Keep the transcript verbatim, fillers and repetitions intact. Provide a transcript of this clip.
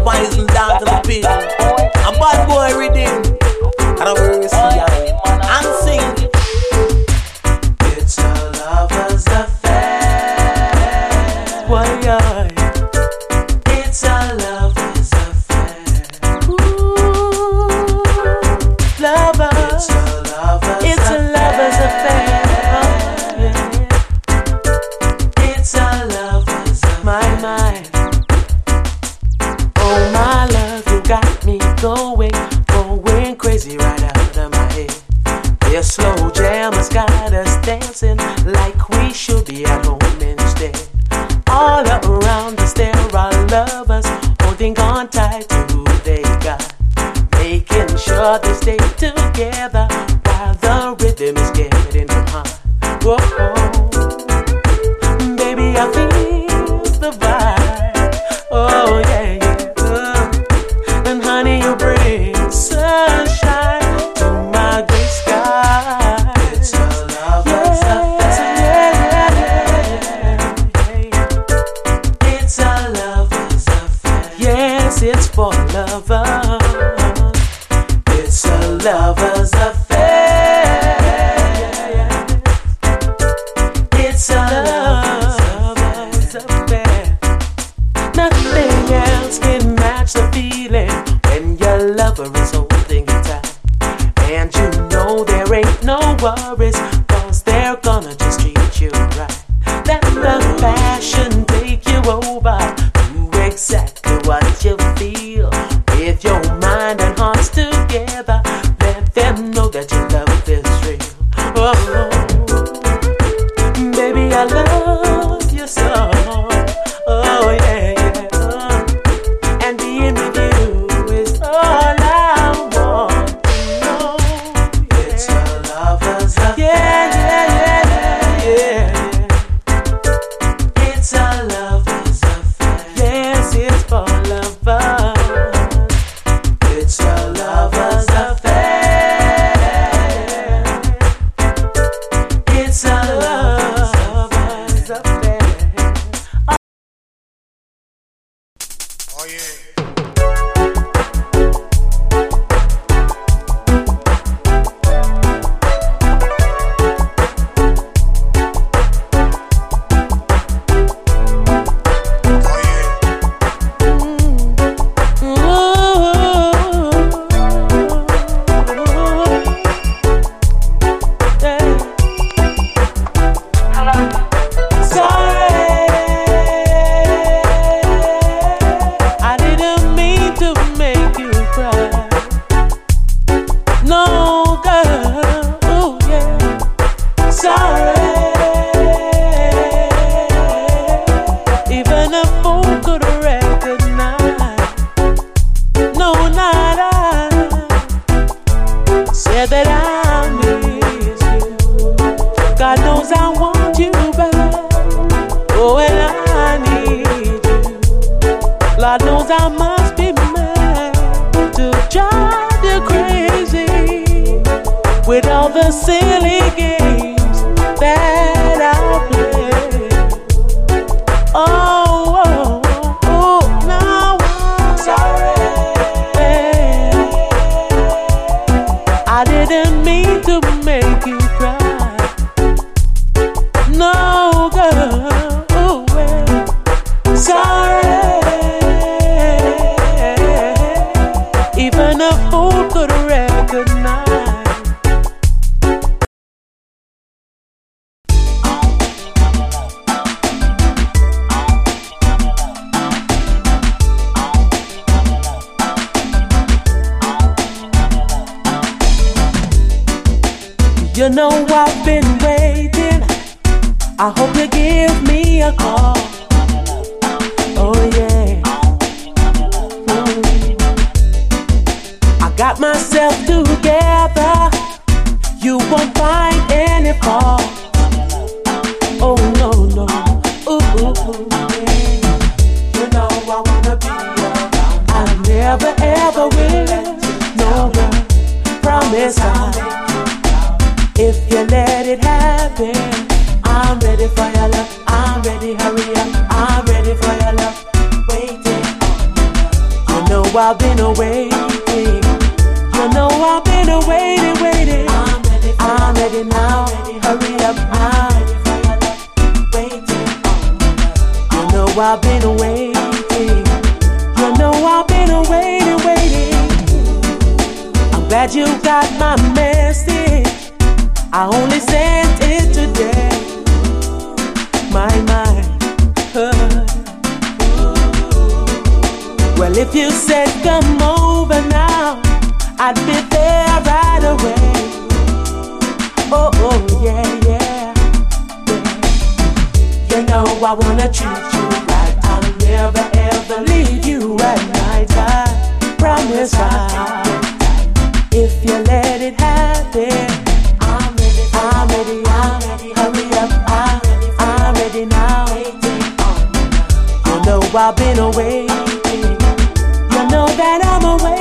poison down to the pit. A bad boy redeemed. I don't worry, see I and sing. It's a lover's affair. Why I? It's a lover's affair. Ooh, lover. It's a lover's It's a lover's affair. It's a lover's affair. My, my. Oh, my love, you got me going, going crazy right out of my head. This slow jam has got us dancing like we should be at home instead. All around us there are lovers holding on tight to who they got, making sure they stay together while the rhythm is getting them hot. Whoa, baby, I feel the vibe. Oh yeah, yeah. Uh, and honey, you bring sunshine to my gray sky. It's a lover's Yes, affair. yeah, yeah, yeah. It's a lover's affair. Yes, it's for lovers. It's a lover's affair. It's a lover's Lover's affair. Nothing else can match the feeling when your lover is holding you tight. And you know there ain't no worries, cause they're gonna just treat you right. Let the passion take you over to exactly what you feel. With your mind and hearts together, let them know that your love is real. Oh, baby, I love you so. Oh yeah, yeah. And being with you is all I want to know. It's a lover's affair. Yeah, yeah, yeah, yeah. It's a lover's affair. Yes, it's for lovers. It's a lover's affair. It's a lover's affair. Lover's affair. Oh yeah. Oh yeah. I didn't mean to make you cry. No, girl. Oh, yeah. Sorry. Even a fool could recognize. No, not I. Said that I miss you. God knows I want you back. Oh, and I need you. Lord knows I must be mad to drive you crazy with all the silly games that I play. Oh, oh, oh, now I'm sorry. I didn't mean to make you cry. No, girl. Oh, well. Sorry. Even a fool could recognize. You know I've been waiting. I hope you give me a call. Oh yeah. Mm. I got myself together. You won't find any fault. Oh no no. Ooh ooh ooh. Yeah. You know I wanna be around. I never ever will. No girl. Promise I. If you let it happen, I'm ready for your love. I'm ready, hurry up. I'm ready for your love. Waiting on you. You I've been waiting. You know I've been waiting, waiting. I'm glad you got my message. I only sent it today. My mind. Uh. Well, if you said come over now, I'd be there right away. Oh, oh, yeah, yeah, yeah. You know I wanna treat you right. I'll never ever leave you at night. I promise I. If you let it happen, I'm ready, I'm ready, I'm ready. Hurry up, I'm ready, I'm ready now. You know I've been waiting. You know that I'm away.